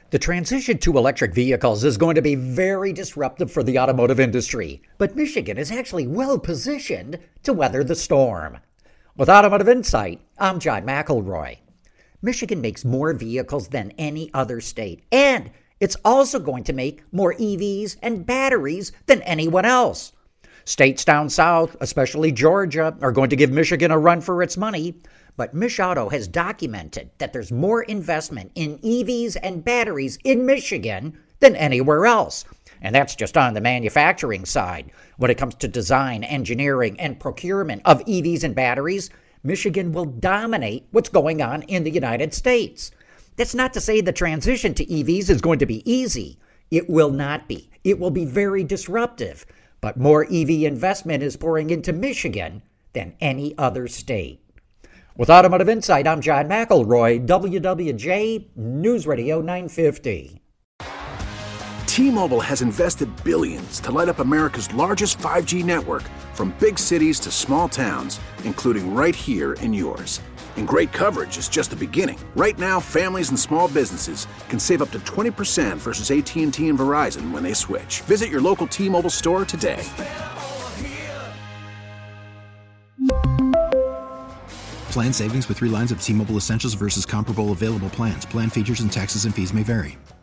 The transition to electric vehicles is going to be very disruptive for the automotive industry, but Michigan is actually well positioned to weather the storm. With Automotive Insight, I'm John McElroy. Michigan makes more vehicles than any other state, and it's also going to make more EVs and batteries than anyone else. States down south, especially Georgia, are going to give Michigan a run for its money, but MichAuto has documented that there's more investment in EVs and batteries in Michigan than anywhere else. And that's just on the manufacturing side. When it comes to design, engineering, and procurement of EVs and batteries, Michigan will dominate what's going on in the United States. That's not to say the transition to EVs is going to be easy. It will not be. It will be very disruptive. But more EV investment is pouring into Michigan than any other state. With Automotive Insight, I'm John McElroy, WWJ News Radio 950. T-Mobile has invested billions to light up America's largest 5G network, from big cities to small towns, including right here in yours. And great coverage is just the beginning. Right now, families and small businesses can save up to 20% versus AT&T and Verizon when they switch. Visit your local T-Mobile store today. Plan savings with 3 lines of T-Mobile Essentials versus comparable available plans. Plan features and taxes and fees may vary.